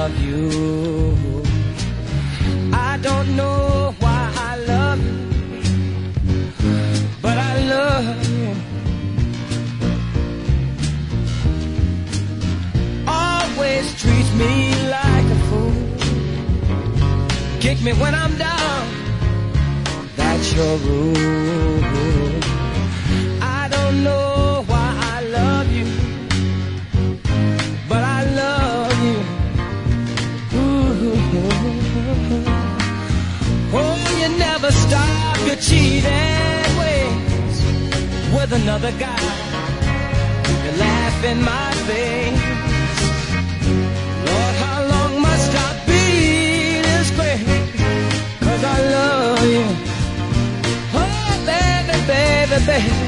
love you. I don't know why I love you, but I love you. Always treat me like a fool, kick me when I'm down, that's your rule. I don't know why I love you, but I love you. Ooh. Oh, you never stop your cheating ways with another guy. You laugh in my face. Lord, how long must I be this crazy? 'Cause I love you. Oh, baby, baby, baby.